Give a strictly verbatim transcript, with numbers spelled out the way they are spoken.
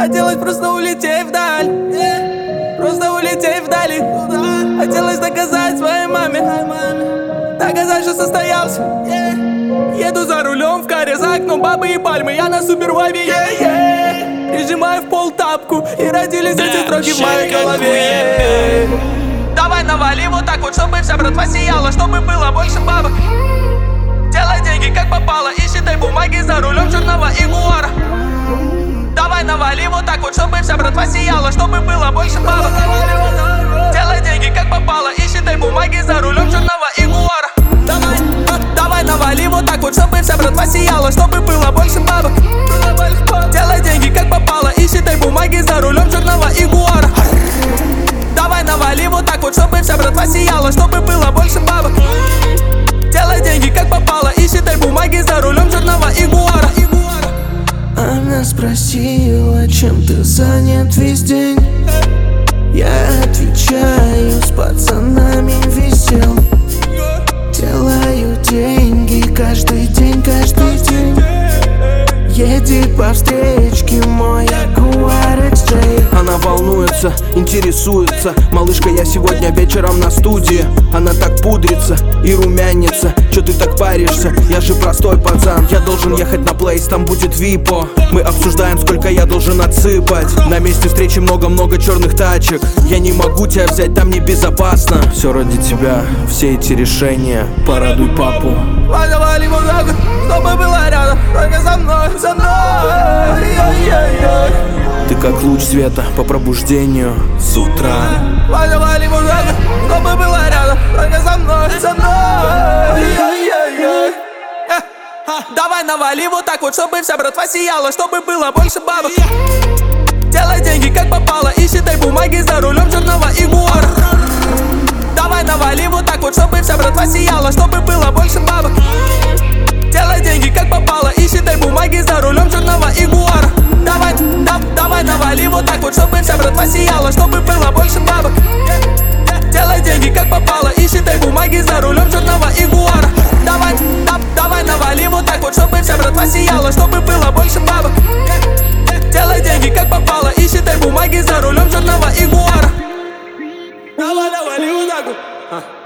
Хотелось просто улететь вдаль, yeah. Просто улететь вдали, куда? Хотелось доказать своей маме, доказать, что состоялся, yeah. Еду за рулем в каре, за окном бабы и пальмы, я на супервайве, yeah, yeah. Прижимаю в пол тапку, и родились эти строки в моей голове. Давай навали вот так вот, чтобы вся братва сияла, чтобы было больше бабок. Делай деньги как попало и считай бумаги за рулем черного ягуара. Давай навали вот так вот, чтобы вся братва сияла, чтобы было больше бабок. Делай деньги как попало и считай бумаги за рулем черного ягуара. Давай, давай навали вот так вот, чтобы вся братва сияла, чтобы было больше бабок. Делай деньги как попало и считай бумаги за рулем черного ягуара. Давай навали вот так вот, чтобы вся братва сияла, чтобы было больше бабок. Делай деньги как попало и считай бумаги за рулем черного ягуара. Она спросила, чем ты занят весь день. Я отвечаю, с пацанами весел. Делаю деньги каждый день, каждый день. Едет по встречке мой Ягуар икс джей. Она волнуется, интересуется. Малышка, я сегодня вечером на студии. Она так пудрится и румянится. Чё ты так паришься? Я же простой пацан. Я должен ехать на плейс, там будет випо. Мы обсуждаем, сколько я должен отсыпать. На месте встречи много-много черных тачек. Я не могу тебя взять, там небезопасно. Все ради тебя, все эти решения. Порадуй папу. Навали вот так вот, чтобы было рядом, только со мной, со мной. Ты как луч света по пробуждению с утра. Навали вот так вот, чтобы было рядом, только со мной, со мной. Давай навали вот так вот, чтобы вся братва сияла, чтобы было больше бабок. Делай деньги как попало и считай бумаги за рулем черного ягуара. Давай навали вот так вот, чтобы вся братва сияла, чтобы было больше бабок. Делай деньги как попало и считай бумаги за рулем черного ягуара. Давай, да, давай навали вот так вот, чтобы вся братва сияла, чтобы было больше бабок. Делай деньги как попало и считай бумаги за рулем черного ягуара. Давай, да, давай навали вот так вот, чтобы вся братва сияла, чтобы было больше бабок. Делай деньги как попало и считай бумаги за рулем черного ягуара. Давай навали вот так вот.